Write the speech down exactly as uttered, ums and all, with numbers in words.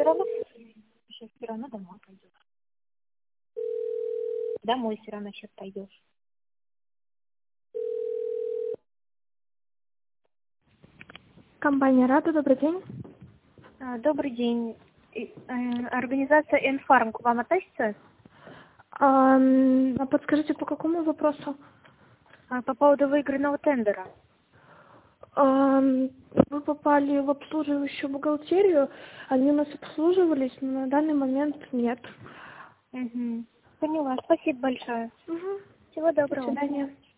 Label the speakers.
Speaker 1: равно, сейчас все равно домой пойдешь. Домой все равно сейчас пойдешь.
Speaker 2: Компания «Рада», добрый день.
Speaker 1: А, Добрый день. И, э, Организация «Энфарм» к вам относится?
Speaker 2: А, м, а подскажите, по какому вопросу?
Speaker 1: А, По поводу выигранного тендера.
Speaker 2: А, м, Вы попали в обслуживающую бухгалтерию, они у нас обслуживались, но на данный момент нет.
Speaker 1: Угу. Поняла. Спасибо большое.
Speaker 2: Угу.
Speaker 1: Всего
Speaker 2: До
Speaker 1: доброго.
Speaker 2: свидания.